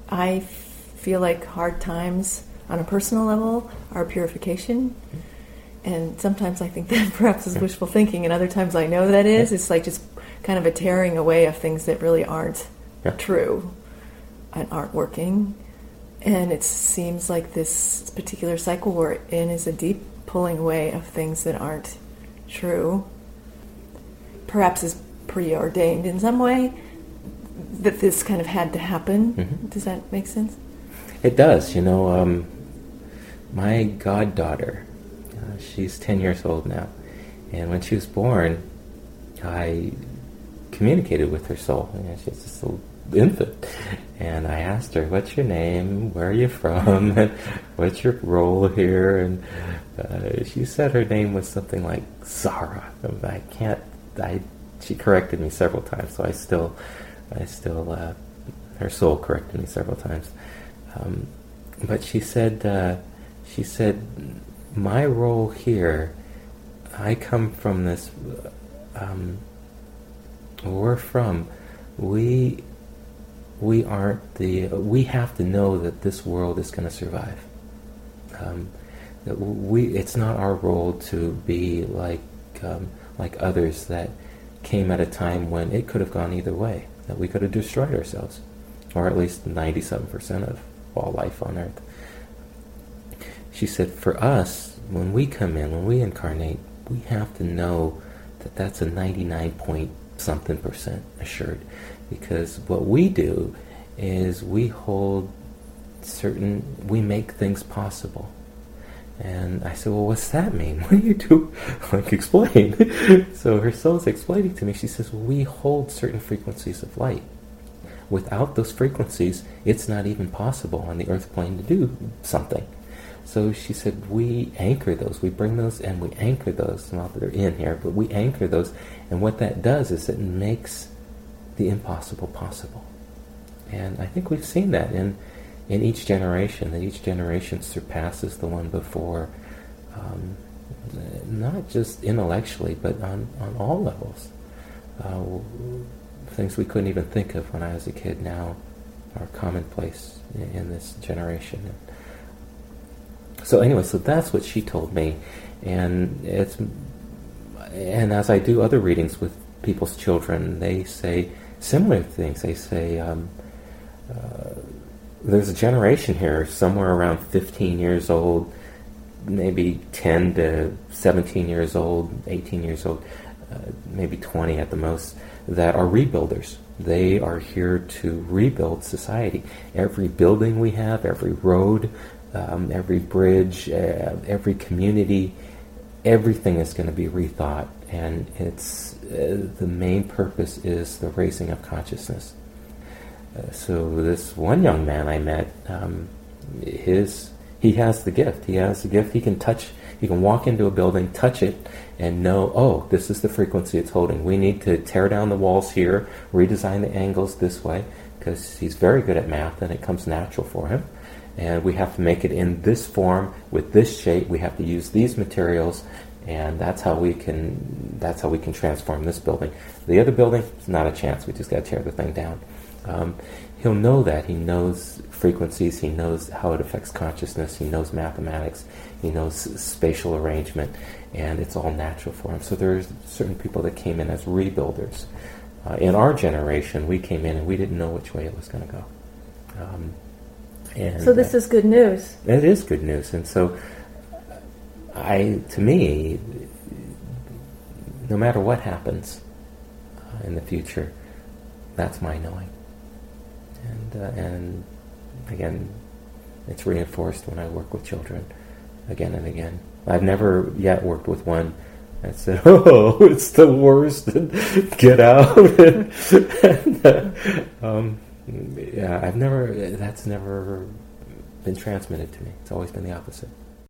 I feel like hard times on a personal level are purification. And sometimes I think that perhaps is wishful thinking, and other times I know that is. It's like just kind of a tearing away of things that really aren't true and aren't working. And it seems like this particular cycle we're in is a deep pulling away of things that aren't true. Perhaps is preordained in some way that this kind of had to happen. Mm-hmm. Does that make sense? It does. My goddaughter, she's 10 years old now, and when she was born, I communicated with her soul. She's just a little infant, and I asked her, "What's your name? Where are you from? And what's your role here?" And she said her name was something like Zara. She corrected me several times, so I still, her soul corrected me several times. But she said, my role here, I come from this, we have to know that this world is going to survive. It's not our role to be like others that came at a time when it could have gone either way, that we could have destroyed ourselves, or at least 97% of all life on Earth. She said, for us, when we come in, when we incarnate, we have to know that that's a 99-point-something% assured. Because what we do is we make things possible. And I said, well, what's that mean? What do you do? Explain. So her soul's explaining to me. She says, well, we hold certain frequencies of light. Without those frequencies, it's not even possible on the earth plane to do something. So she said, we anchor those. We bring those and we anchor those. Not that they're in here, but we anchor those. And what that does is it makes the impossible possible. And I think we've seen that in each generation, that each generation surpasses the one before, not just intellectually, but on all levels. Things we couldn't even think of when I was a kid now are commonplace in this generation. So anyway, so that's what she told me, and as I do other readings with people's children, they say similar things. They say, there's a generation here somewhere around 15 years old, maybe 10 to 17 years old, 18 years old, maybe 20 at the most, that are rebuilders. They are here to rebuild society. Every building we have, every road, every bridge, every community, everything is going to be rethought, and it's the main purpose is the raising of consciousness. So this one young man I met, he has the gift. He has the gift. He can touch. He can walk into a building, touch it, and know, oh, this is the frequency it's holding. We need to tear down the walls here, redesign the angles this way, because he's very good at math and it comes natural for him. And we have to make it in this form with this shape. We have to use these materials, and that's how we can transform this building. The other building, it's not a chance. We just got to tear the thing down. He'll know that. He knows frequencies. He knows how it affects consciousness. He knows mathematics. He knows spatial arrangement, and it's all natural for him. So there's certain people that came in as rebuilders. In our generation, we came in and we didn't know which way it was going to go. So this is good news. It is good news. And so, to me, no matter what happens in the future, that's my knowing. And again, it's reinforced when I work with children again and again. I've never yet worked with one that said, "Oh, it's the worst, and get out." That's never been transmitted to me. It's always been the opposite.